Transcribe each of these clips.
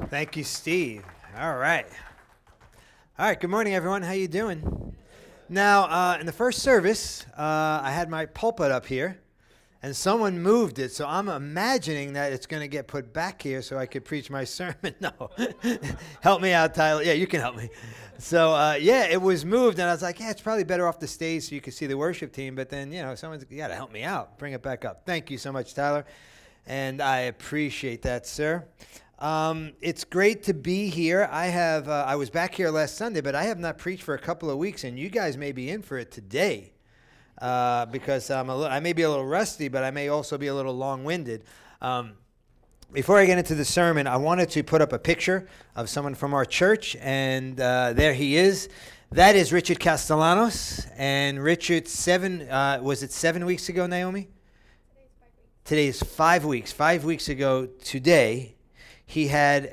Thank you, Steve. All right. All right, good morning, everyone. How you doing? Now, in the first service, I had my pulpit up here, and someone moved it, so I'm imagining that it's going to get put back here so I could preach my sermon. No. Help me out, Tyler. Yeah, you can help me. So, it was moved, and I was like, it's probably better off the stage so you can see the worship team, but then, someone's got to help me out. Bring it back up. Thank you so much, Tyler, and I appreciate that, sir. It's great to be here. I was back here last Sunday, but I have not preached for a couple of weeks, and you guys may be in for it today because I may be a little rusty, but I may also be a little long-winded. Before I get into the sermon, I wanted to put up a picture of someone from our church, and there he is. That is Richard Castellanos, and Richard, 7 weeks ago, Naomi? Today is 5 weeks. 5 weeks ago today, he had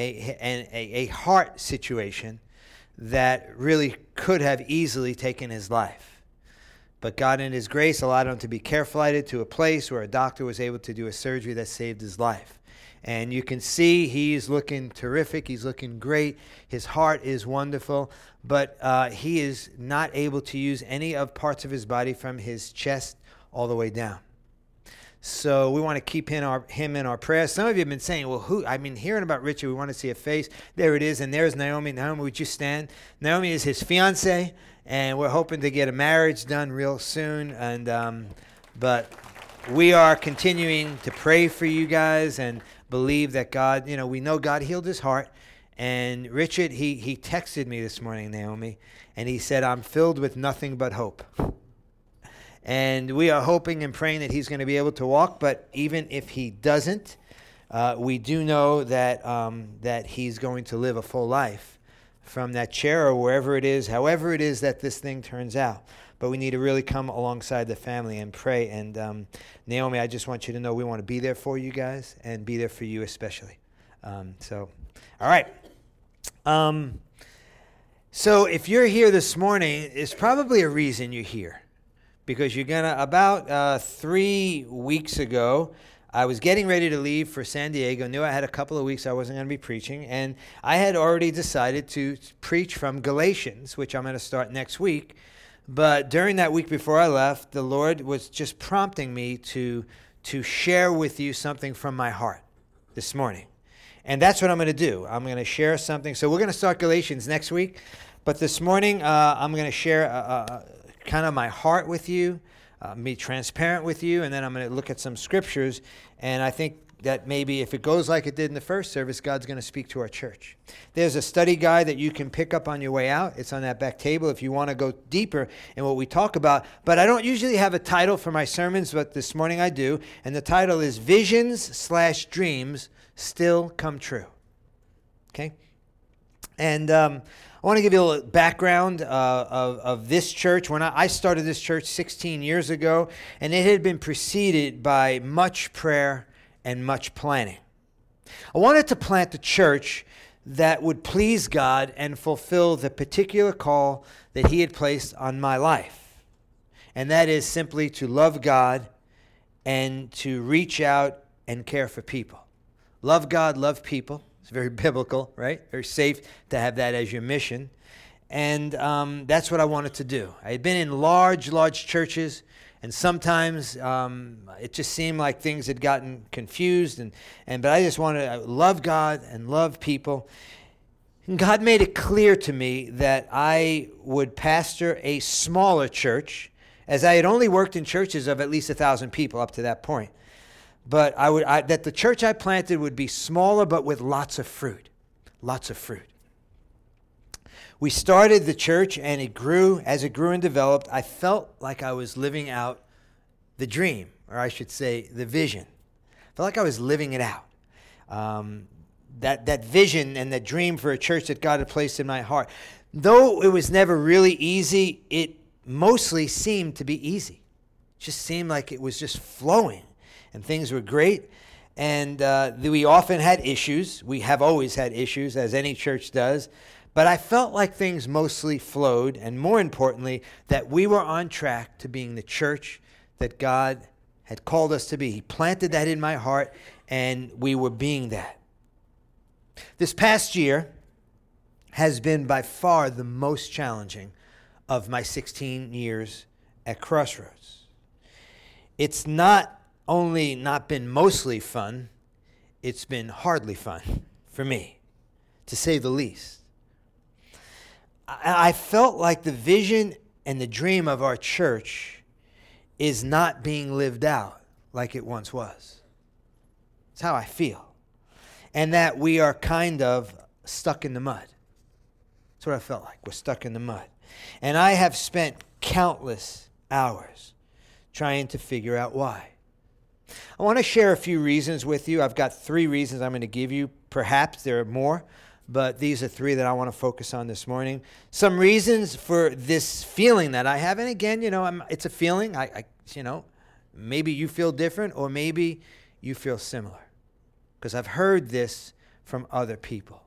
a heart situation that really could have easily taken his life. But God in his grace allowed him to be care flighted to a place where a doctor was able to do a surgery that saved his life. And you can see he's looking terrific. He's looking great. His heart is wonderful. But he is not able to use any of parts of his body from his chest all the way down. So we want to keep him in our prayers. Some of you have been saying, well, who? I've been hearing about Richard. We want to see a face. There it is. And there's Naomi. Naomi, would you stand? Naomi is his fiance, and we're hoping to get a marriage done real soon. And but we are continuing to pray for you guys and believe that God, we know God healed his heart. And Richard, he texted me this morning, Naomi, and he said, I'm filled with nothing but hope. And we are hoping and praying that he's going to be able to walk. But even if he doesn't, we do know that he's going to live a full life from that chair or wherever it is, however it is that this thing turns out. But we need to really come alongside the family and pray. And Naomi, I just want you to know we want to be there for you guys and be there for you especially. All right. So if you're here this morning, it's probably a reason you're here. Because about 3 weeks ago, I was getting ready to leave for San Diego. Knew I had a couple of weeks I wasn't going to be preaching. And I had already decided to preach from Galatians, which I'm going to start next week. But during that week before I left, the Lord was just prompting me to share with you something from my heart this morning. And that's what I'm going to do. I'm going to share something. So we're going to start Galatians next week. But this morning, I'm going to share kind of my heart with you, be transparent with you, and then I'm going to look at some scriptures, and I think that maybe if it goes like it did in the first service, God's going to speak to our church. There's a study guide that you can pick up on your way out. It's on that back table if you want to go deeper in what we talk about, but I don't usually have a title for my sermons, but this morning I do, and the title is Visions/Dreams Still Come True. Okay? And I want to give you a little background of this church. When I started this church 16 years ago, and it had been preceded by much prayer and much planning. I wanted to plant a church that would please God and fulfill the particular call that he had placed on my life. And that is simply to love God and to reach out and care for people. Love God, love people. It's very biblical, right? Very safe to have that as your mission. And that's what I wanted to do. I had been in large churches, and sometimes it just seemed like things had gotten confused. But I just wanted to love God and love people. And God made it clear to me that I would pastor a smaller church, as I had only worked in churches of at least 1,000 people up to that point. But that the church I planted would be smaller, but with lots of fruit. Lots of fruit. We started the church, and it grew. As it grew and developed, I felt like I was living out the dream, or I should say the vision. I felt like I was living it out. That vision and that dream for a church that God had placed in my heart. Though it was never really easy, it mostly seemed to be easy. It just seemed like it was just flowing. And things were great, and we often had issues. We have always had issues, as any church does. But I felt like things mostly flowed, and more importantly, that we were on track to being the church that God had called us to be. He planted that in my heart, and we were being that. This past year has been by far the most challenging of my 16 years at Crossroads. It's not only not been mostly fun, it's been hardly fun for me, to say the least. I felt like the vision and the dream of our church is not being lived out like it once was. It's how I feel. And that we are kind of stuck in the mud. That's what I felt like. We're stuck in the mud. And I have spent countless hours trying to figure out why. I want to share a few reasons with you. I've got 3 reasons I'm going to give you. Perhaps there are more, but these are 3 that I want to focus on this morning. Some reasons for this feeling that I have. And again, it's a feeling. Maybe you feel different or maybe you feel similar. Because I've heard this from other people.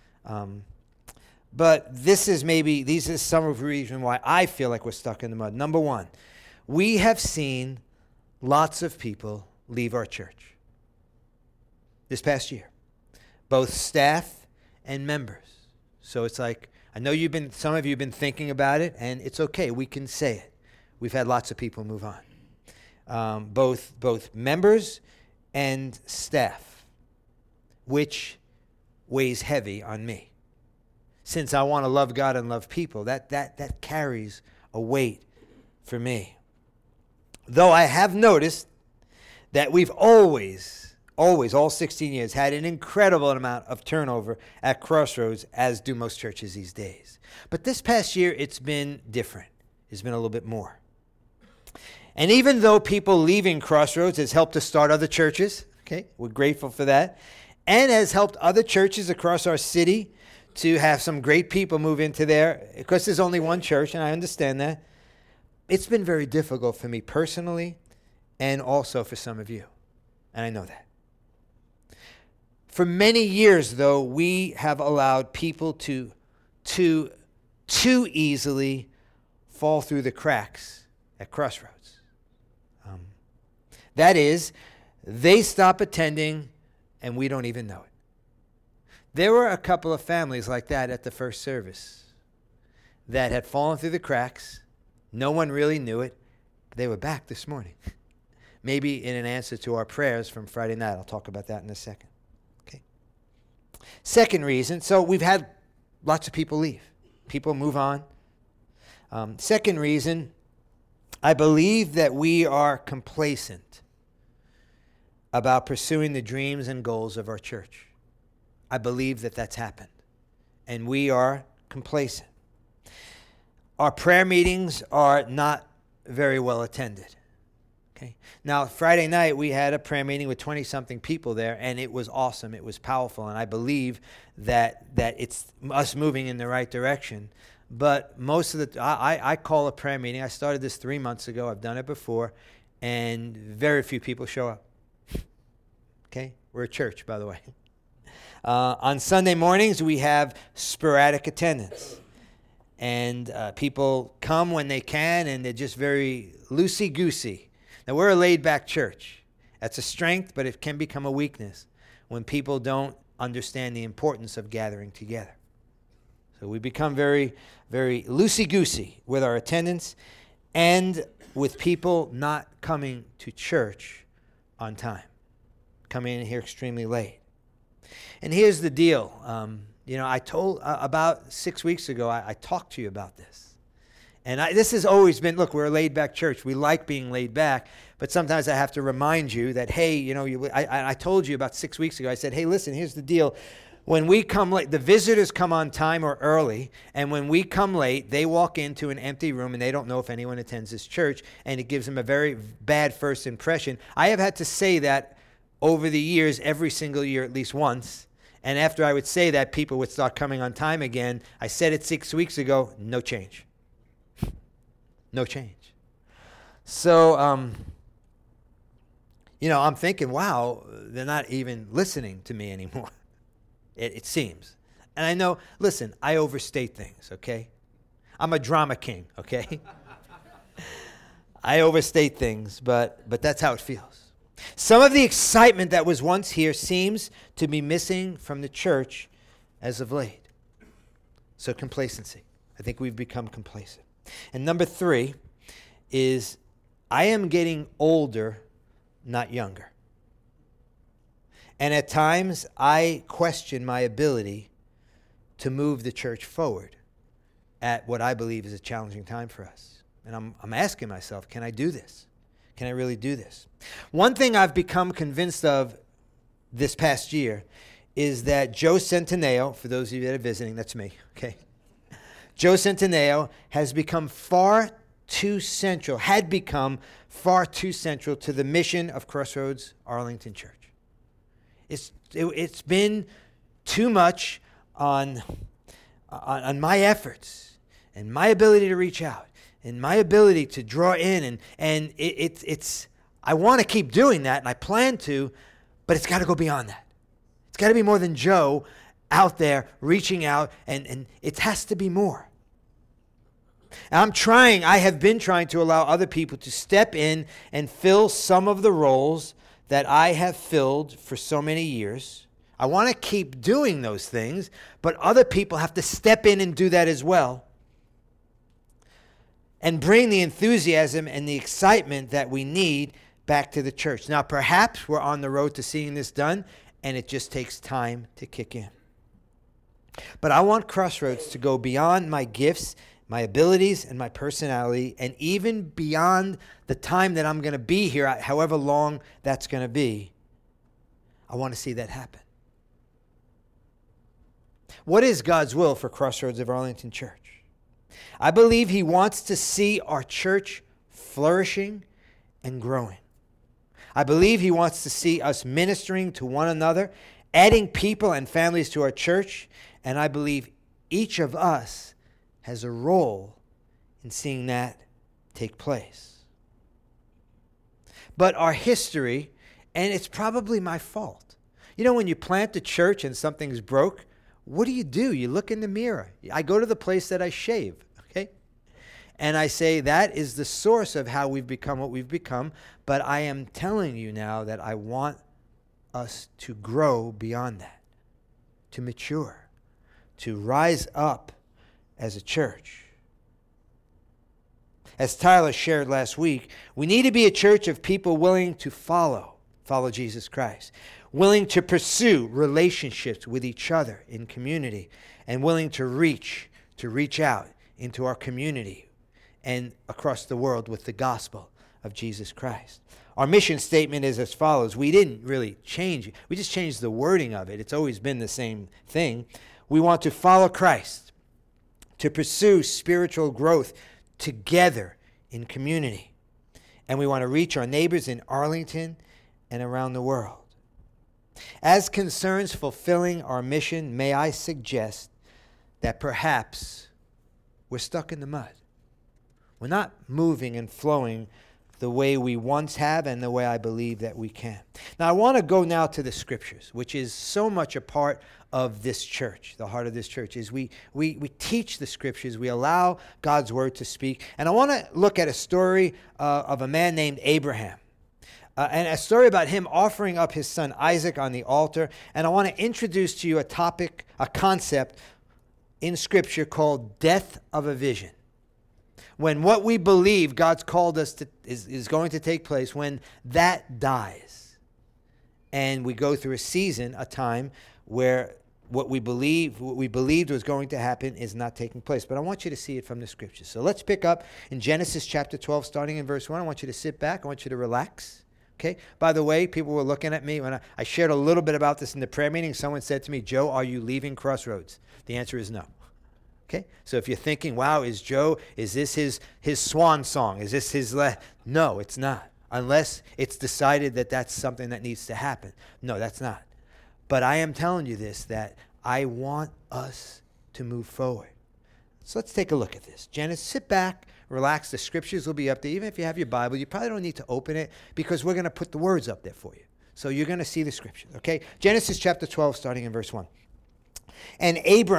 But these are some of the reasons why I feel like we're stuck in the mud. Number 1, we have seen lots of people leave our church this past year, both staff and members. So it's like, I know some of you have been thinking about it, and it's okay, we can say it. We've had lots of people move on, both members and staff, which weighs heavy on me. Since I want to love God and love people, that carries a weight for me. Though I have noticed that we've always, all 16 years, had an incredible amount of turnover at Crossroads, as do most churches these days. But this past year, it's been different. It's been a little bit more. And even though people leaving Crossroads has helped us start other churches, okay, we're grateful for that, and has helped other churches across our city to have some great people move into there, because there's only one church, and I understand that. It's been very difficult for me personally and also for some of you, and I know that. For many years, though, we have allowed people to too easily fall through the cracks at Crossroads. That is, they stop attending and we don't even know it. There were a couple of families like that at the first service that had fallen through the cracks. No one really knew it. They were back this morning. Maybe in an answer to our prayers from Friday night. I'll talk about that in a second. Okay. Second reason, so we've had lots of people leave. People move on. Second reason, I believe that we are complacent about pursuing the dreams and goals of our church. I believe that that's happened. And we are complacent. Our prayer meetings are not very well attended. Okay. Now, Friday night, we had a prayer meeting with 20-something people there, and it was awesome. It was powerful, and I believe that it's us moving in the right direction. But most of I call a prayer meeting. I started this 3 months ago. I've done it before, and very few people show up. Okay? We're a church, by the way. On Sunday mornings, we have sporadic attendance. And people come when they can, and they're just very loosey-goosey. Now, we're a laid-back church. That's a strength, but it can become a weakness when people don't understand the importance of gathering together. So we become very, very loosey-goosey with our attendance and with people not coming to church on time, coming in here extremely late. And here's the deal. I told about 6 weeks ago, I talked to you about this. And this has always been, look, we're a laid-back church. We like being laid back. But sometimes I have to remind you that, hey, I told you about 6 weeks ago, I said, hey, listen, here's the deal. When we come late, the visitors come on time or early. And when we come late, they walk into an empty room and they don't know if anyone attends this church. And it gives them a very bad first impression. I have had to say that over the years, every single year, at least once. And after I would say that, people would start coming on time again. I said it 6 weeks ago, no change. No change. So, I'm thinking, wow, they're not even listening to me anymore. It seems. And I know, listen, I overstate things, okay? I'm a drama king, okay? I overstate things, but that's how it feels. Some of the excitement that was once here seems to be missing from the church as of late. So complacency. I think we've become complacent. And number 3 is I am getting older, not younger. And at times I question my ability to move the church forward at what I believe is a challenging time for us. And I'm asking myself, can I do this? Can I really do this? One thing I've become convinced of this past year is that Joe Centineo, for those of you that are visiting, that's me, okay? Joe Centineo had become far too central to the mission of Crossroads Arlington Church. It's been too much on my efforts and my ability to reach out and my ability to draw in, and it's I want to keep doing that, and I plan to, but it's got to go beyond that. It's got to be more than Joe out there reaching out, and it has to be more. I have been trying to allow other people to step in and fill some of the roles that I have filled for so many years. I want to keep doing those things, but other people have to step in and do that as well, and bring the enthusiasm and the excitement that we need back to the church. Now, perhaps we're on the road to seeing this done, and it just takes time to kick in. But I want Crossroads to go beyond my gifts, my abilities, and my personality, and even beyond the time that I'm going to be here, however long that's going to be. I want to see that happen. What is God's will for Crossroads of Arlington Church? I believe He wants to see our church flourishing and growing. I believe He wants to see us ministering to one another, adding people and families to our church, and I believe each of us has a role in seeing that take place. But our history, and it's probably my fault. You know, when you plant a church and something's broke, what do? You look in the mirror. I go to the place that I shave, okay? And I say, that is the source of how we've become what we've become. But I am telling you now that I want us to grow beyond that, to mature, to rise up as a church. As Tyler shared last week, we need to be a church of people willing to follow Jesus Christ, willing to pursue relationships with each other in community, and willing to reach out into our community and across the world with the gospel of Jesus Christ. Our mission statement is as follows. We didn't really change it. We just changed the wording of it. It's always been the same thing. We want to follow Christ, to pursue spiritual growth together in community. And we want to reach our neighbors in Arlington and around the world. As concerns fulfilling our mission, may I suggest that perhaps we're stuck in the mud. We're not moving and flowing the way we once have and the way I believe that we can. Now, I want to go now to the Scriptures, which is so much a part of this church. The heart of this church is we teach the Scriptures. We allow God's Word to speak. And I want to look at a story of a man named Abraham. And a story about him offering up his son Isaac on the altar. And I want to introduce to you a concept in Scripture called death of a vision. When what we believe God's called us to is going to take place, when that dies. And we go through a time where what we believed was going to happen is not taking place. But I want you to see it from the Scriptures. So let's pick up in Genesis chapter 12, starting in verse 1. I want you to sit back. I want you to relax. Okay. By the way, people were looking at me when I shared a little bit about this in the prayer meeting. Someone said to me, "Joe, are you leaving Crossroads?" The answer is no. Okay. So if you're thinking, "Wow, is this his swan song? Is this his No, it's not. Unless it's decided that that's something that needs to happen. No, that's not. But I am telling you this, that I want us to move forward. So let's take a look at this. Genesis, sit back, relax. The Scriptures will be up there. Even if you have your Bible, you probably don't need to open it because we're going to put the words up there for you. So you're going to see the Scriptures, okay? Genesis chapter 12, starting in verse 1. And Abram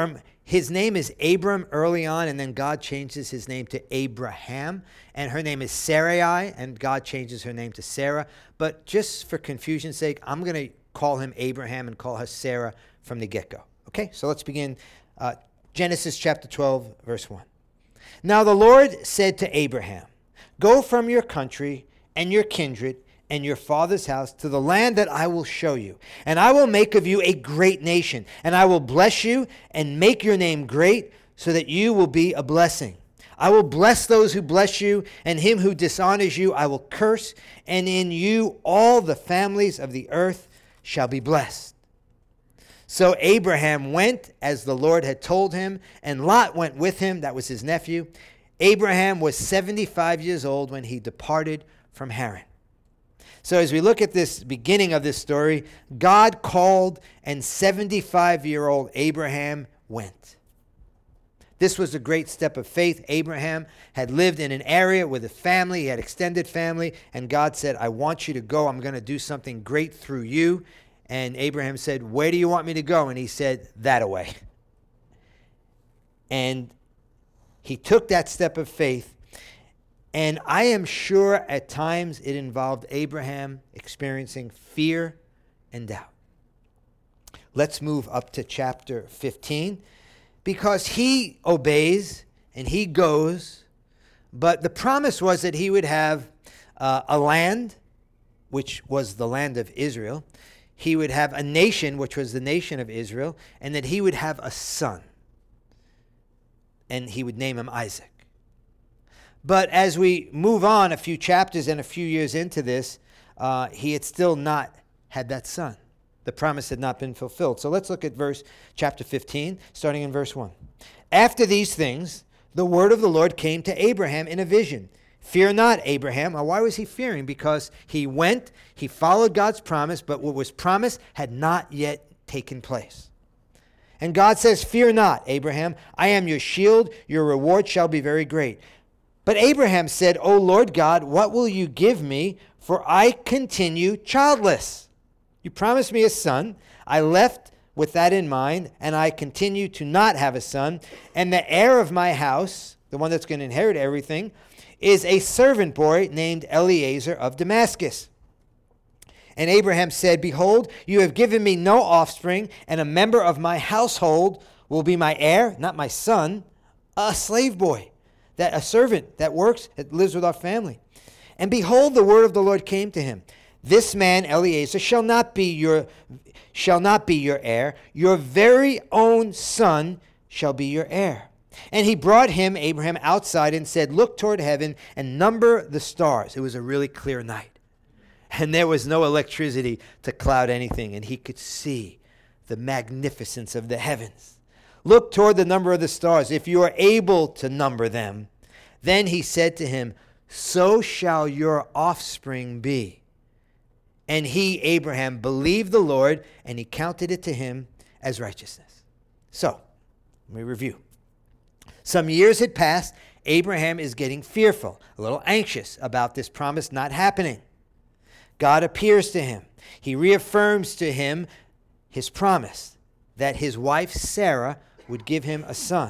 His name is Abram early on, and then God changes his name to Abraham. And her name is Sarai, and God changes her name to Sarah. But just for confusion's sake, I'm going to call him Abraham and call her Sarah from the get-go. Okay, so let's begin. Genesis chapter 12, verse 1. Now the Lord said to Abraham, "Go from your country and your kindred and your father's house to the land that I will show you. And I will make of you a great nation, and I will bless you and make your name great so that you will be a blessing. I will bless those who bless you, and him who dishonors you I will curse, and in you all the families of the earth shall be blessed." So Abraham went as the Lord had told him, and Lot went with him. That was his nephew. Abraham was 75 years old when he departed from Haran. So as we look at this beginning of this story, God called, and 75-year-old Abraham went. This was a great step of faith. Abraham had lived in an area with a family. He had extended family. And God said, "I want you to go. I'm going to do something great through you." And Abraham said, "Where do you want me to go?" And he said, "That-a-way." And he took that step of faith. And I am sure at times it involved Abraham experiencing fear and doubt. Let's move up to chapter 15, because he obeys and he goes, but the promise was that he would have a land, which was the land of Israel. He would have a nation, which was the nation of Israel, and that he would have a son, and he would name him Isaac. But as we move on a few chapters and a few years into this, he had still not had that son. The promise had not been fulfilled. So let's look at chapter 15, starting in verse 1. After these things, the word of the Lord came to Abraham in a vision. "Fear not, Abraham." Now, why was he fearing? Because he went, he followed God's promise, but what was promised had not yet taken place. And God says, "Fear not, Abraham. I am your shield. Your reward shall be very great." But Abraham said, "O Lord God, what will you give me? For I continue childless. You promised me a son. I left with that in mind, and I continue to not have a son. And the heir of my house, the one that's going to inherit everything, is a servant boy named Eliezer of Damascus." And Abraham said, "Behold, you have given me no offspring, and a member of my household will be my heir," not my son, "a slave boy, that a servant that works, that lives with our family. And behold, the word of the Lord came to him. This man, Eliezer, shall not be your heir. Your very own son shall be your heir." And he brought him, Abraham, outside and said, "Look toward heaven and number the stars." It was a really clear night. And there was no electricity to cloud anything. And he could see the magnificence of the heavens. "Look toward the number of the stars, if you are able to number them." Then he said to him, "So shall your offspring be." And he, Abraham, believed the Lord, and he counted it to him as righteousness. So, let me review. Some years had passed. Abraham is getting fearful, a little anxious about this promise not happening. God appears to him. He reaffirms to him his promise that his wife Sarah would give him a son.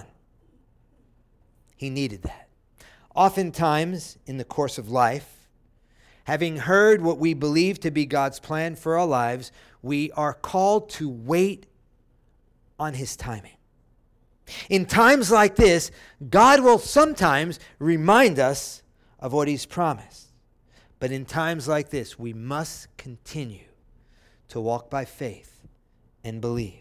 He needed that. Oftentimes in the course of life, having heard what we believe to be God's plan for our lives, we are called to wait on his timing. In times like this, God will sometimes remind us of what he's promised. But in times like this, we must continue to walk by faith and believe.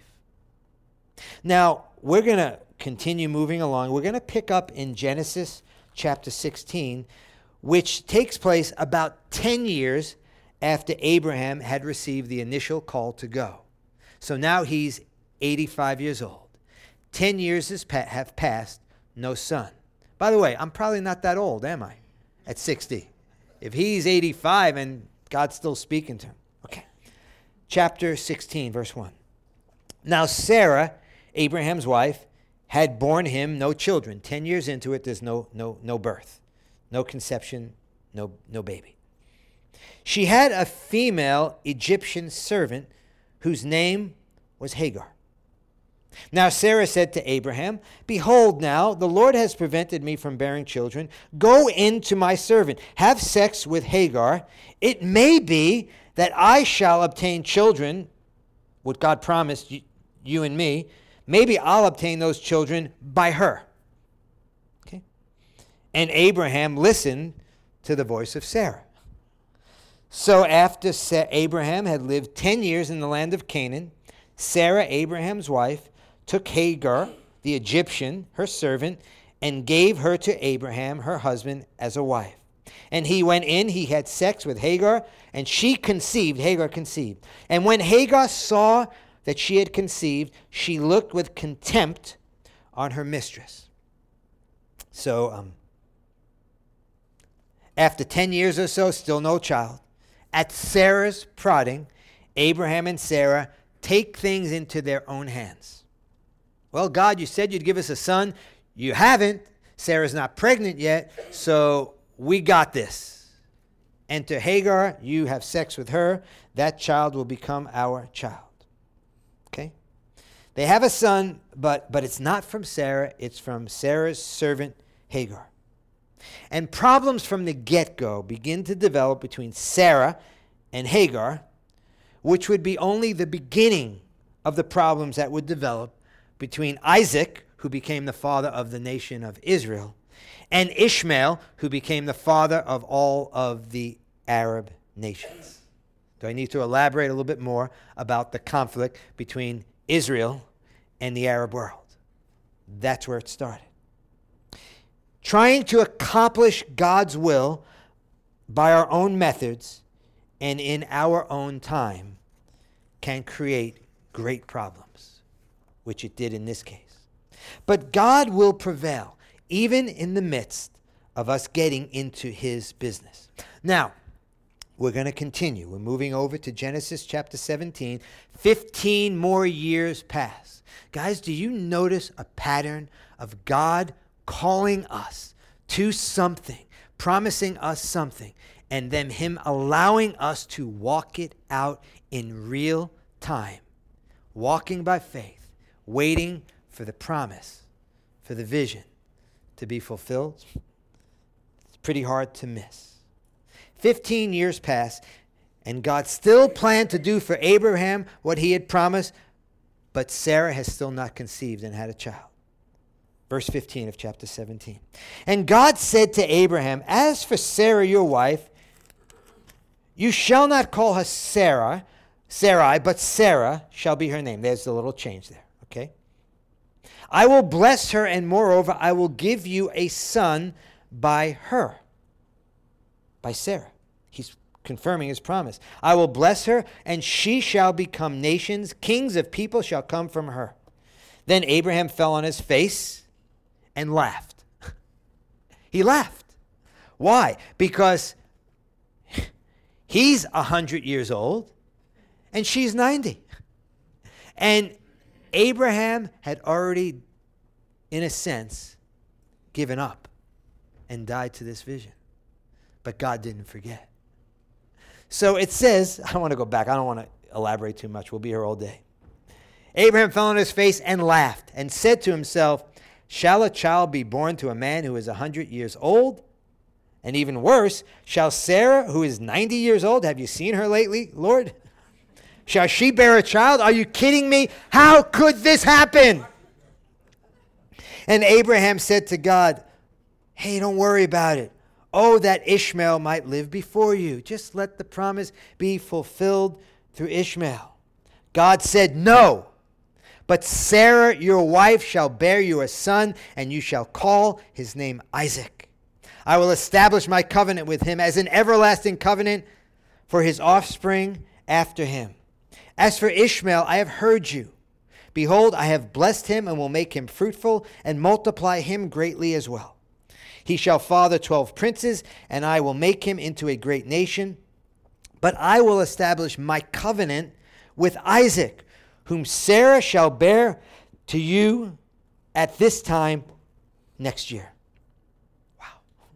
Now, we're going to continue moving along. We're going to pick up in Genesis chapter 16, which takes place about 10 years after Abraham had received the initial call to go. So now he's 85 years old. 10 years have passed, no son. By the way, I'm probably not that old, am I? At 60. If he's 85 and God's still speaking to him. Okay. Chapter 16, verse 1. Now Sarah, Abraham's wife, had borne him no children. 10 years into it, there's no birth, no conception, no baby. She had a female Egyptian servant whose name was Hagar. Now Sarah said to Abraham, "Behold now, the Lord has prevented me from bearing children. Go in to my servant, have sex with Hagar. It may be that I shall obtain children," what God promised you and me. "Maybe I'll obtain those children by her." Okay? And Abraham listened to the voice of Sarah. So after Abraham had lived 10 years in the land of Canaan, Sarah, Abraham's wife, took Hagar, the Egyptian, her servant, and gave her to Abraham, her husband, as a wife. And he went in, he had sex with Hagar, and she conceived. Hagar conceived. And when Hagar saw that she had conceived, she looked with contempt on her mistress. So, after 10 years or so, still no child. At Sarah's prodding, Abraham and Sarah take things into their own hands. Well, God, you said you'd give us a son. You haven't. Sarah's not pregnant yet, so we got this. Enter Hagar. You have sex with her. That child will become our child. Okay? They have a son, but it's not from Sarah. It's from Sarah's servant, Hagar. And problems from the get-go begin to develop between Sarah and Hagar, which would be only the beginning of the problems that would develop between Isaac, who became the father of the nation of Israel, and Ishmael, who became the father of all of the Arab nations. Do I need to elaborate a little bit more about the conflict between Israel and the Arab world? That's where it started. Trying to accomplish God's will by our own methods and in our own time can create great problems, which it did in this case. But God will prevail, even in the midst of us getting into his business. Now, we're going to continue. We're moving over to Genesis chapter 17. 15 more years pass. Guys, do you notice a pattern of God calling us to something, promising us something, and then him allowing us to walk it out in real time, walking by faith, waiting for the promise, for the vision to be fulfilled? It's pretty hard to miss. 15 years pass, and God still planned to do for Abraham what he had promised, but Sarah has still not conceived and had a child. Verse 15 of chapter 17. And God said to Abraham, "As for Sarah your wife, you shall not call her Sarai, but Sarah shall be her name." There's the little change there, okay? "I will bless her, and moreover, I will give you a son by her," by Sarah. He's confirming his promise. "I will bless her, and she shall become nations. Kings of people shall come from her." Then Abraham fell on his face and laughed. He laughed. Why? Because he's 100 years old and she's 90. And Abraham had already, in a sense, given up and died to this vision. But God didn't forget. So it says, I want to go back. I don't want to elaborate too much. We'll be here all day. Abraham fell on his face and laughed and said to himself, "Shall a child be born to a man who is 100 years old? And even worse, shall Sarah, who is 90 years old, have you seen her lately, Lord? Shall she bear a child? Are you kidding me? How could this happen?" And Abraham said to God, "Hey, don't worry about it. Oh, that Ishmael might live before you. Just let the promise be fulfilled through Ishmael." God said, "No. But Sarah, your wife, shall bear you a son, and you shall call his name Isaac. I will establish my covenant with him as an everlasting covenant for his offspring after him. As for Ishmael, I have heard you. Behold, I have blessed him and will make him fruitful and multiply him greatly as well. He shall father 12 princes, and I will make him into a great nation. But I will establish my covenant with Isaac, whom Sarah shall bear to you at this time next year." Wow.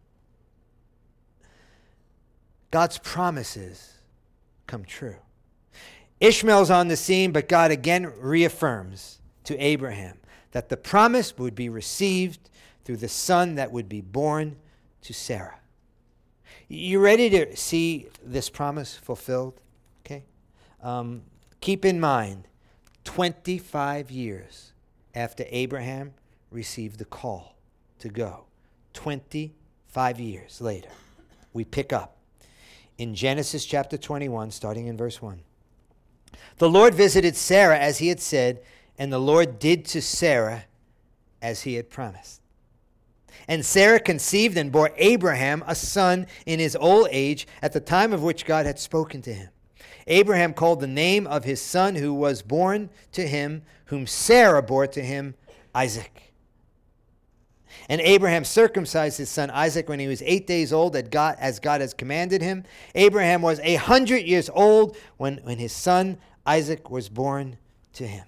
God's promises come true. Ishmael's on the scene, but God again reaffirms to Abraham that the promise would be received through the son that would be born to Sarah. You ready to see this promise fulfilled? Okay. Keep in mind, 25 years after Abraham received the call to go, 25 years later, we pick up in Genesis chapter 21, starting in verse 1. The Lord visited Sarah as he had said, and the Lord did to Sarah as he had promised. And Sarah conceived and bore Abraham a son in his old age at the time of which God had spoken to him. Abraham called the name of his son who was born to him, whom Sarah bore to him, Isaac. And Abraham circumcised his son Isaac when he was 8 days old, as God has commanded him. Abraham was 100 years old when his son Isaac was born to him.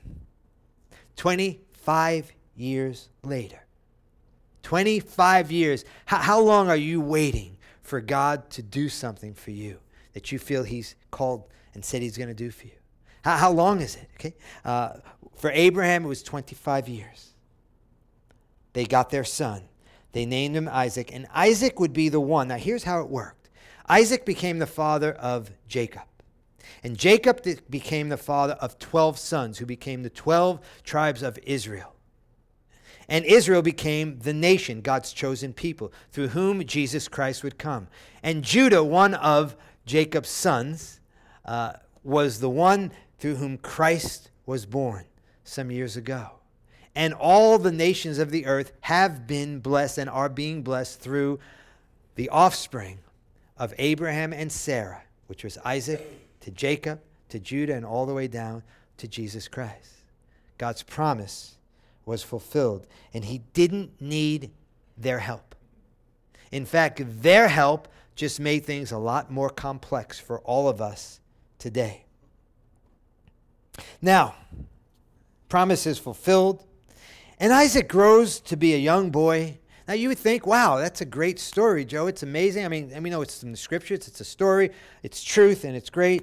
25 years later. 25 years. How long are you waiting for God to do something for you that you feel he's called and said he's going to do for you? How long is it? Okay. For Abraham, it was 25 years. They got their son. They named him Isaac, and Isaac would be the one. Now, here's how it worked. Isaac became the father of Jacob, and Jacob became the father of 12 sons, who became the 12 tribes of Israel. And Israel became the nation, God's chosen people, through whom Jesus Christ would come. And Judah, one of Jacob's sons, was the one through whom Christ was born some years ago. And all the nations of the earth have been blessed and are being blessed through the offspring of Abraham and Sarah, which was Isaac, to Jacob, to Judah, and all the way down to Jesus Christ. God's promise was fulfilled, and he didn't need their help. In fact, their help just made things a lot more complex for all of us today. Now, promise is fulfilled. And Isaac grows to be a young boy. Now you would think, wow, that's a great story, Joe. It's amazing. I mean, we know it's in the scriptures. It's a story. It's truth, and it's great.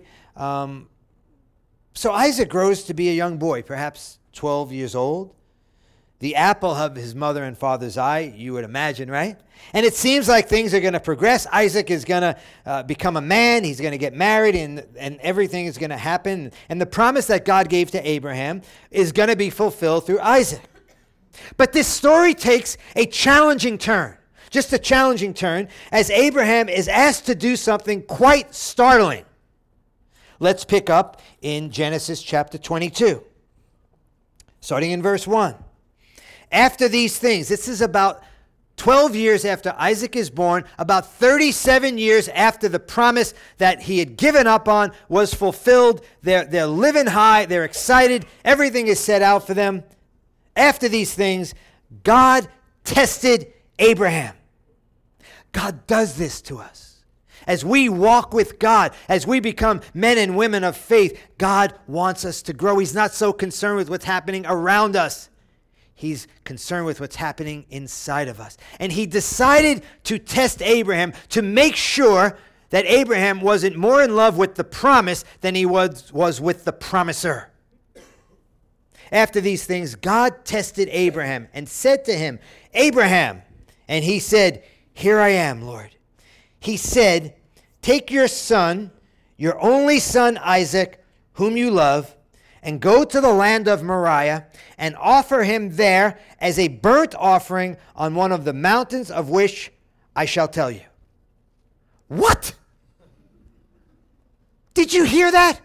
So Isaac grows to be a young boy, perhaps 12 years old. The apple of his mother and father's eye, you would imagine, right? And it seems like things are going to progress. Isaac is going to become a man. He's going to get married, and everything is going to happen. And the promise that God gave to Abraham is going to be fulfilled through Isaac. But this story takes a challenging turn, just a challenging turn, as Abraham is asked to do something quite startling. Let's pick up in Genesis chapter 22, starting in verse 1. After these things, this is about 12 years after Isaac is born, about 37 years after the promise that he had given up on was fulfilled. They're living high, they're excited, everything is set out for them. After these things, God tested Abraham. God does this to us. As we walk with God, as we become men and women of faith, God wants us to grow. He's not so concerned with what's happening around us. He's concerned with what's happening inside of us. And he decided to test Abraham to make sure that Abraham wasn't more in love with the promise than he was with the promiser. After these things, God tested Abraham and said to him, Abraham. And he said, Here I am, Lord. He said, Take your son, your only son Isaac, whom you love, and go to the land of Moriah and offer him there as a burnt offering on one of the mountains of which I shall tell you. What? Did you hear that?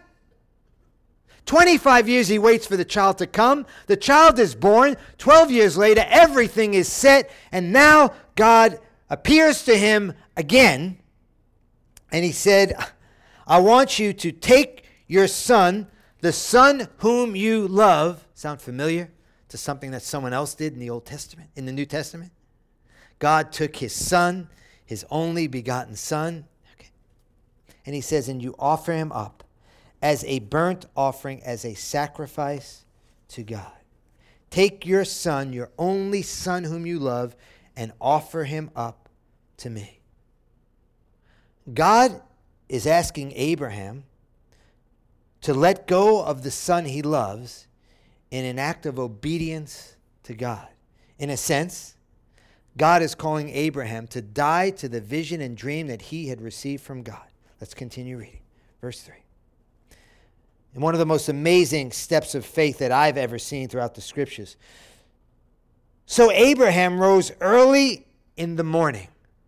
25 years he waits for the child to come. The child is born. 12 years later, everything is set. And now God appears to him again. And he said, I want you to take your son, the son whom you love. Sound familiar to something that someone else did in the Old Testament, in the New Testament? God took his son, his only begotten son. Okay. And he says, and you offer him up as a burnt offering, as a sacrifice to God. Take your son, your only son whom you love, and offer him up to me. God is asking Abraham to let go of the son he loves in an act of obedience to God. In a sense, God is calling Abraham to die to the vision and dream that he had received from God. Let's continue reading. Verse 3. And one of the most amazing steps of faith that I've ever seen throughout the scriptures. So Abraham rose early in the morning.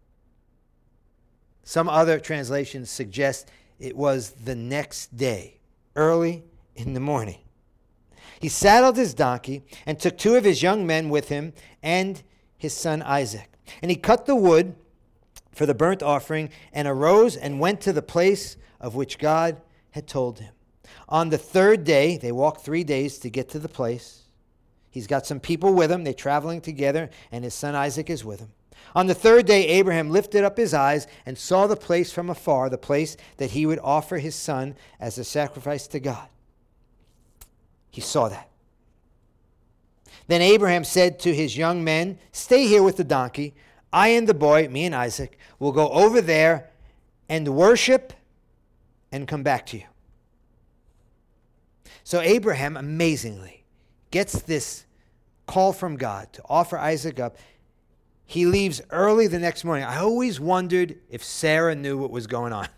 Some other translations suggest it was the next day, early in the morning. He saddled his donkey and took 2 of his young men with him and his son Isaac. And he cut the wood for the burnt offering and arose and went to the place of which God had told him. On the 3rd day, they walked 3 days to get to the place. He's got some people with him. They're traveling together, and his son Isaac is with him. On the 3rd day, Abraham lifted up his eyes and saw the place from afar, the place that he would offer his son as a sacrifice to God. He saw that. Then Abraham said to his young men, "Stay here with the donkey. I and the boy, me and Isaac, will go over there and worship and come back to you." So Abraham, amazingly, gets this call from God to offer Isaac up. He leaves early the next morning. I always wondered if Sarah knew what was going on.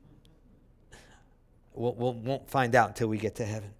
We won't find out until we get to heaven.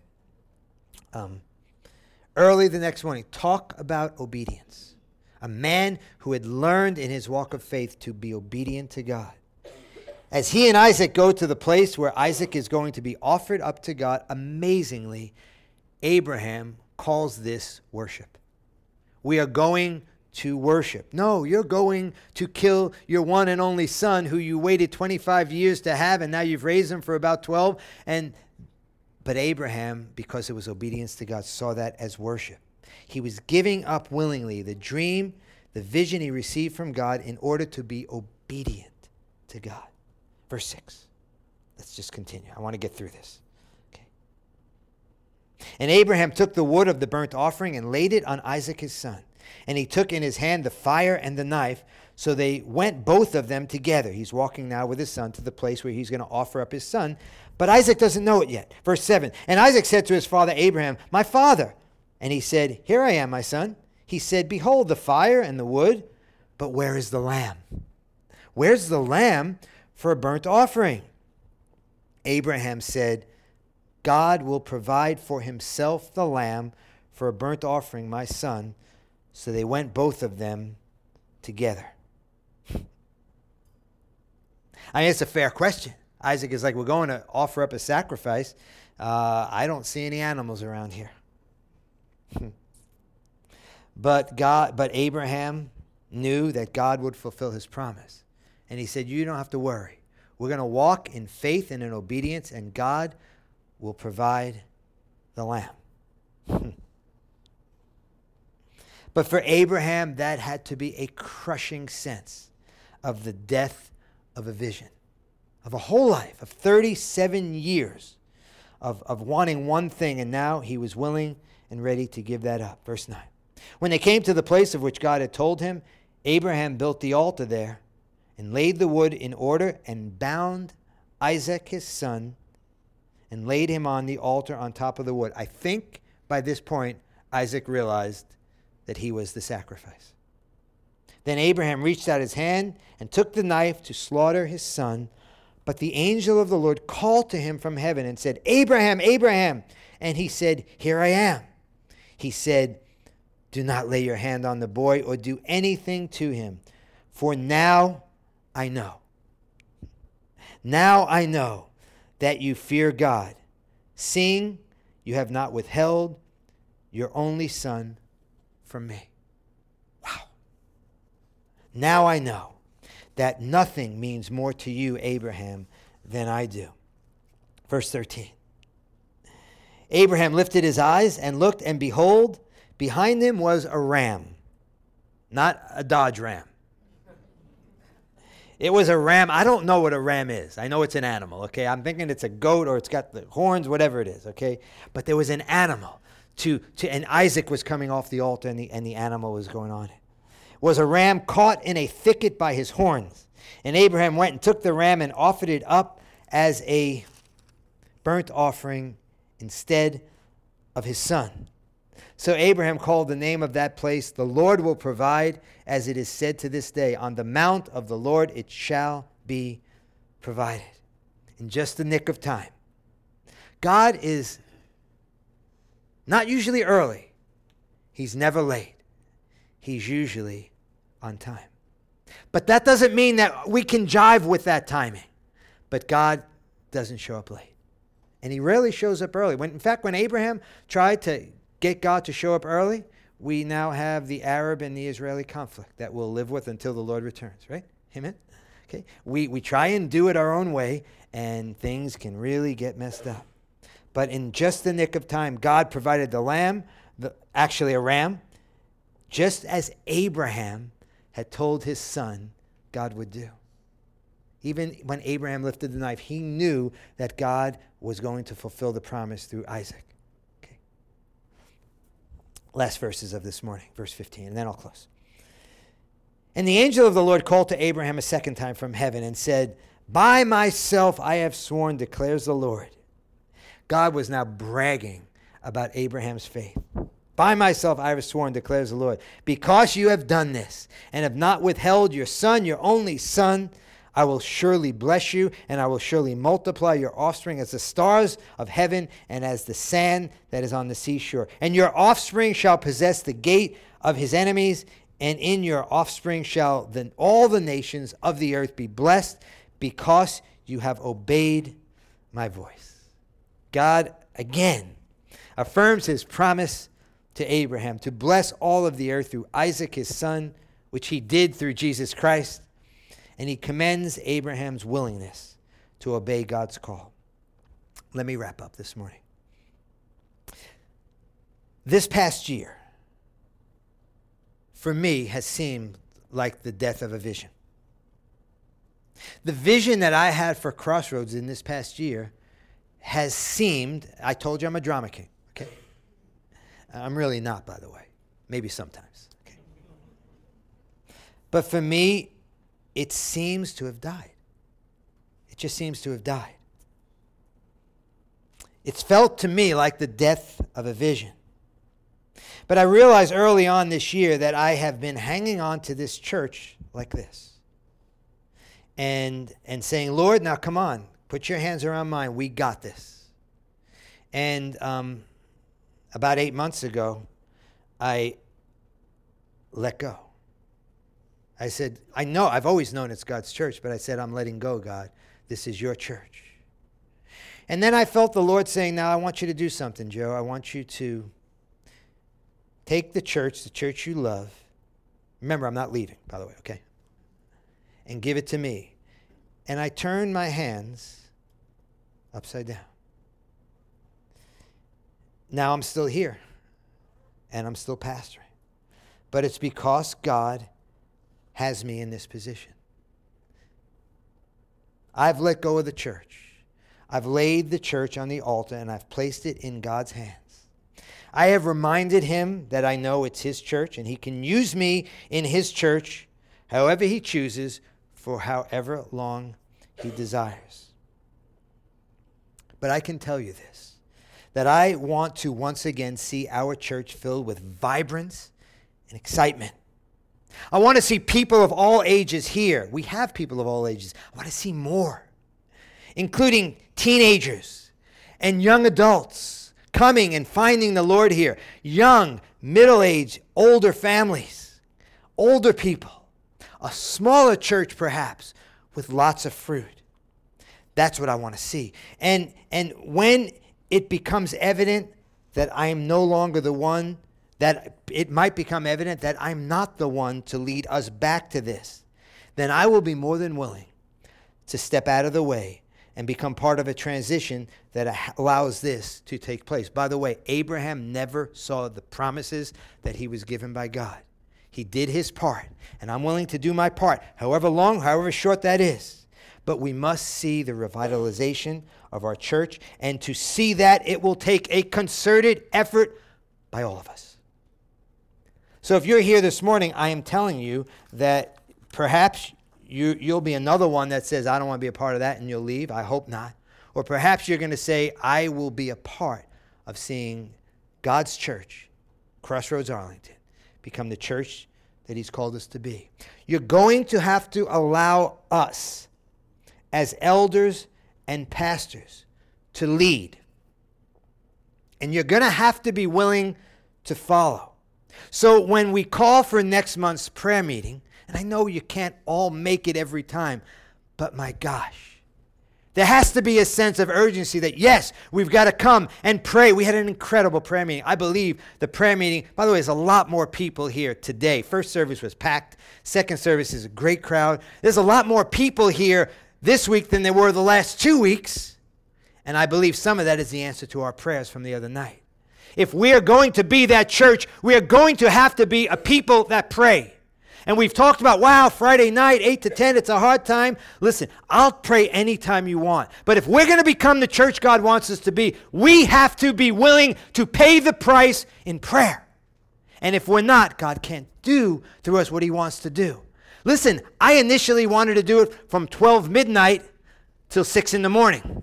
Early the next morning. Talk about obedience. A man who had learned in his walk of faith to be obedient to God. As he and Isaac go to the place where Isaac is going to be offered up to God, amazingly, Abraham calls this worship. We are going to worship. No, you're going to kill your one and only son who you waited 25 years to have, and now you've raised him for about 12. But Abraham, because it was obedience to God, saw that as worship. He was giving up willingly the dream, the vision he received from God in order to be obedient to God. Verse 6. Let's just continue. I want to get through this. Okay. And Abraham took the wood of the burnt offering and laid it on Isaac his son. And he took in his hand the fire and the knife. So they went both of them together. He's walking now with his son to the place where he's going to offer up his son. But Isaac doesn't know it yet. Verse 7. And Isaac said to his father Abraham, "My father." And he said, "Here I am, my son." He said, "Behold the fire and the wood, but where is the lamb? Where's the lamb for a burnt offering?" Abraham said, "God will provide for himself the lamb for a burnt offering, my son." So they went both of them together. I mean, it's a fair question. Isaac is like, we're going to offer up a sacrifice. I don't see any animals around here. But Abraham knew that God would fulfill his promise. And he said, you don't have to worry. We're going to walk in faith and in obedience, and God will provide the lamb. But for Abraham, that had to be a crushing sense of the death of a vision, of a whole life, of 37 years of wanting one thing, and now he was willing and ready to give that up. Verse 9. When they came to the place of which God had told him, Abraham built the altar there and laid the wood in order and bound Isaac his son and laid him on the altar on top of the wood. I think by this point, Isaac realized that he was the sacrifice. Then Abraham reached out his hand and took the knife to slaughter his son. But the angel of the Lord called to him from heaven and said, "Abraham, Abraham." And he said, "Here I am." He said, "Do not lay your hand on the boy or do anything to him, for now I know. Now I know that you fear God, seeing you have not withheld your only son from me." Wow. Now I know that nothing means more to you, Abraham, than I do. Verse 13. Abraham lifted his eyes and looked, and behold, behind him was a ram, not a Dodge Ram. It was a ram. I don't know what a ram is. I know it's an animal, okay? I'm thinking it's a goat or it's got the horns, whatever it is, okay? But there was an animal and Isaac was coming off the altar, and the animal was going on it. Was a ram caught in a thicket by his horns. And Abraham went and took the ram and offered it up as a burnt offering instead of his son. So Abraham called the name of that place, "The Lord will provide," as it is said to this day, "On the mount of the Lord it shall be provided." In just the nick of time. God is not usually early. He's never late. He's usually on time. But that doesn't mean that we can jive with that timing. But God doesn't show up late. And he rarely shows up early. In fact, when Abraham tried to get God to show up early, we now have the Arab and the Israeli conflict that we'll live with until the Lord returns, right? Amen? Okay. We try and do it our own way, and things can really get messed up. But in just the nick of time, God provided the lamb, actually a ram, just as Abraham had told his son God would do. Even when Abraham lifted the knife, he knew that God was going to fulfill the promise through Isaac. Okay. Last verses of this morning, verse 15, and then I'll close. "And the angel of the Lord called to Abraham a second time from heaven and said, 'By myself I have sworn, declares the Lord.'" God was now bragging about Abraham's faith. "By myself I have sworn, declares the Lord, because you have done this and have not withheld your son, your only son, I will surely bless you, and I will surely multiply your offspring as the stars of heaven and as the sand that is on the seashore. And your offspring shall possess the gate of his enemies, and in your offspring shall all the nations of the earth be blessed, because you have obeyed my voice." God again affirms his promise to Abraham to bless all of the earth through Isaac, his son, which he did through Jesus Christ. And he commends Abraham's willingness to obey God's call. Let me wrap up this morning. This past year, for me, has seemed like the death of a vision. The vision that I had for Crossroads in this past year has seemed, I told you I'm a drama king, okay? I'm really not, by the way. Maybe sometimes, okay? But for me, it seems to have died. It just seems to have died. It's felt to me like the death of a vision. But I realized early on this year that I have been hanging on to this church like this. And saying, "Lord, now come on. Put your hands around mine. We got this." And about 8 months ago, I let go. I said, I know, I've always known it's God's church, but I said, "I'm letting go, God. This is your church." And then I felt the Lord saying, "Now I want you to do something, Joe. I want you to take the church you love." Remember, I'm not leaving, by the way, okay? "And give it to me." And I turned my hands upside down. Now I'm still here, and I'm still pastoring. But it's because God has me in this position. I've let go of the church. I've laid the church on the altar, and I've placed it in God's hands. I have reminded him that I know it's his church, and he can use me in his church however he chooses for however long he desires. But I can tell you this, that I want to once again see our church filled with vibrance and excitement. I want to see people of all ages here. We have people of all ages. I want to see more, including teenagers and young adults coming and finding the Lord here. Young, middle-aged, older families, older people, a smaller church perhaps with lots of fruit. That's what I want to see. And when it becomes evident that I am no longer the one, that it might become evident that I'm not the one to lead us back to this, then I will be more than willing to step out of the way and become part of a transition that allows this to take place. By the way, Abraham never saw the promises that he was given by God. He did his part, and I'm willing to do my part, however long, however short that is. But we must see the revitalization of our church, and to see that, it will take a concerted effort by all of us. So if you're here this morning, I am telling you that perhaps you'll be another one that says, "I don't want to be a part of that," and you'll leave. I hope not. Or perhaps you're going to say, "I will be a part of seeing God's church Crossroads Arlington, become the church that he's called us to be. You're going to have to allow us as elders and pastors to lead. And you're going to have to be willing to follow. So when we call for next month's prayer meeting, and I know you can't all make it every time, but my gosh, there has to be a sense of urgency that, yes, we've got to come and pray. We had an incredible prayer meeting. I believe the prayer meeting, by the way, there's a lot more people here today. First service was packed. Second service is a great crowd. There's a lot more people here this week than there were the last 2 weeks. And I believe some of that is the answer to our prayers from the other night. If we are going to be that church, we are going to have to be a people that pray. And we've talked about, wow, Friday night, 8 to 10, it's a hard time. Listen, I'll pray anytime you want. But if we're going to become the church God wants us to be, we have to be willing to pay the price in prayer. And if we're not, God can't do through us what he wants to do. Listen, I initially wanted to do it from 12 midnight till 6 in the morning.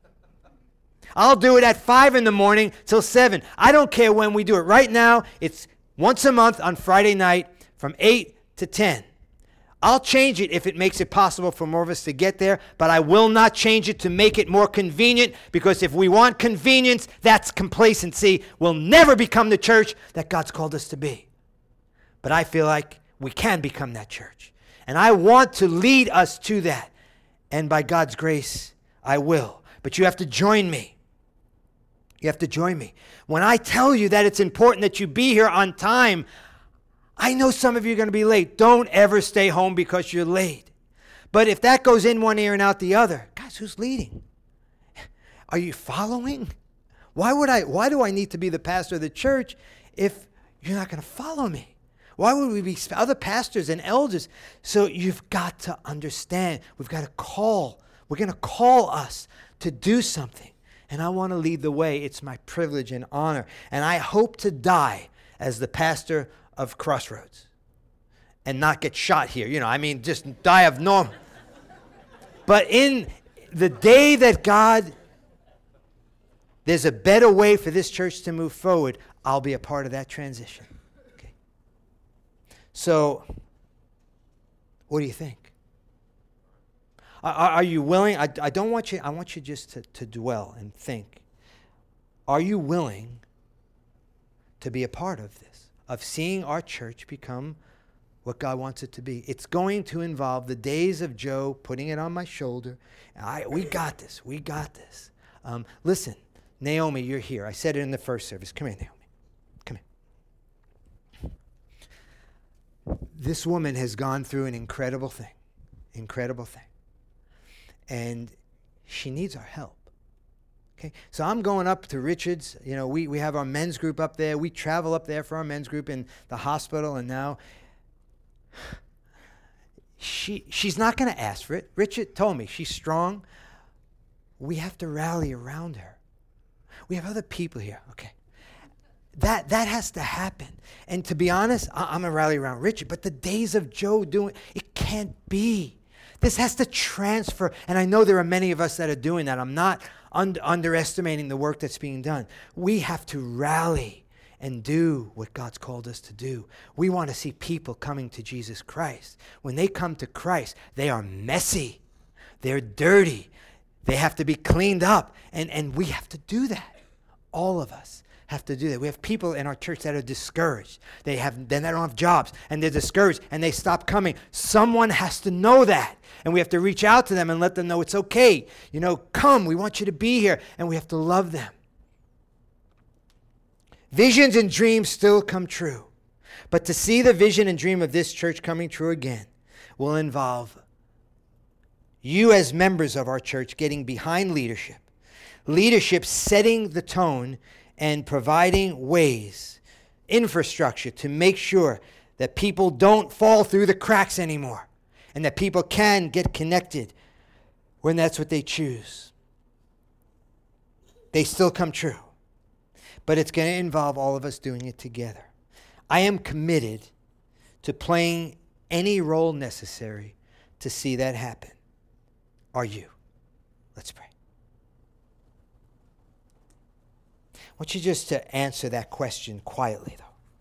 I'll do it at 5 in the morning till 7. I don't care when we do it. Right now, it's once a month on Friday night from 8 to 10. I'll change it if it makes it possible for more of us to get there, but I will not change it to make it more convenient, because if we want convenience, that's complacency. We'll never become the church that God's called us to be. But I feel like we can become that church. And I want to lead us to that. And by God's grace, I will. But you have to join me. You have to join me. When I tell you that it's important that you be here on time, I know some of you are going to be late. Don't ever stay home because you're late. But if that goes in one ear and out the other, guys, who's leading? Are you following? Why do I need to be the pastor of the church if you're not going to follow me? Why would we be other pastors and elders? So you've got to understand. We've got to call. We're going to call us to do something. And I want to lead the way. It's my privilege and honor. And I hope to die as the pastor of Crossroads and not get shot here. Just die of normal. But in the day that there's a better way for this church to move forward, I'll be a part of that transition. Okay. So, what do you think? Are you willing? I want you just to dwell and think. Are you willing to be a part of this, of seeing our church become what God wants it to be? It's going to involve the days of Joe putting it on my shoulder. We got this. We got this. Listen, Naomi, you're here. I said it in the first service. Come here, Naomi. Come here. This woman has gone through an incredible thing. Incredible thing. And she needs our help. Okay, so I'm going up to Richards. We have our men's group up there. We travel up there for our men's group in the hospital, and now she's not going to ask for it. Richard told me she's strong. We have to rally around her. We have other people here. Okay, that has to happen. And to be honest, I'm going to rally around Richard. But the days of Joe doing it can't be. This has to transfer. And I know there are many of us that are doing that. I'm not underestimating the work that's being done. We have to rally and do what God's called us to do. We want to see people coming to Jesus Christ. When they come to Christ, they are messy. They're dirty. They have to be cleaned up. And we have to do that. All of us have to do that. We have people in our church that are discouraged. They don't have jobs, and they're discouraged, and they stop coming. Someone has to know that, and we have to reach out to them and let them know it's okay. Come, we want you to be here, and we have to love them. Visions and dreams still come true, but to see the vision and dream of this church coming true again will involve you as members of our church getting behind leadership setting the tone and providing ways, infrastructure to make sure that people don't fall through the cracks anymore and that people can get connected when that's what they choose. They still come true, but it's going to involve all of us doing it together. I am committed to playing any role necessary to see that happen. Are you? Let's pray. I want you just to answer that question quietly, though.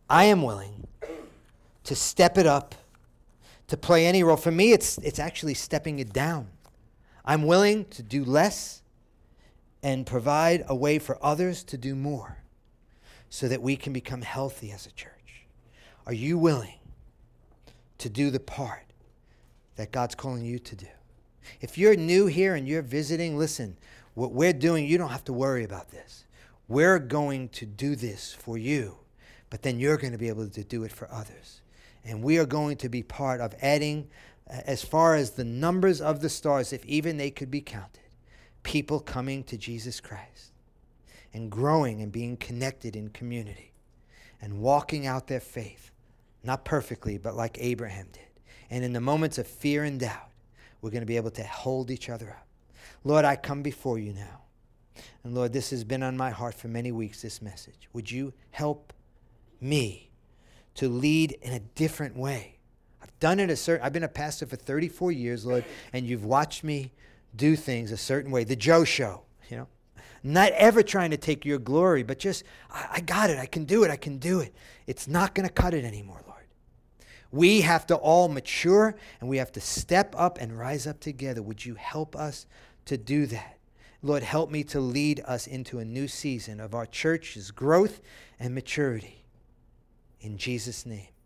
I am willing to step it up, to play any role. For me, it's actually stepping it down. I'm willing to do less and provide a way for others to do more so that we can become healthy as a church. Are you willing to do the part that God's calling you to do? If you're new here and you're visiting, listen, what we're doing, you don't have to worry about this. We're going to do this for you, but then you're going to be able to do it for others. And we are going to be part of adding, as far as the numbers of the stars, if even they could be counted, people coming to Jesus Christ and growing and being connected in community and walking out their faith, not perfectly, but like Abraham did. And in the moments of fear and doubt, we're going to be able to hold each other up. Lord, I come before you now. And Lord, this has been on my heart for many weeks, this message. Would you help me to lead in a different way? I've been a pastor for 34 years, Lord, and you've watched me do things a certain way. The Joe Show, Not ever trying to take your glory, but just, I got it, I can do it. It's not going to cut it anymore, Lord. We have to all mature, and we have to step up and rise up together. Would you help us to do that? Lord, help me to lead us into a new season of our church's growth and maturity. In Jesus' name.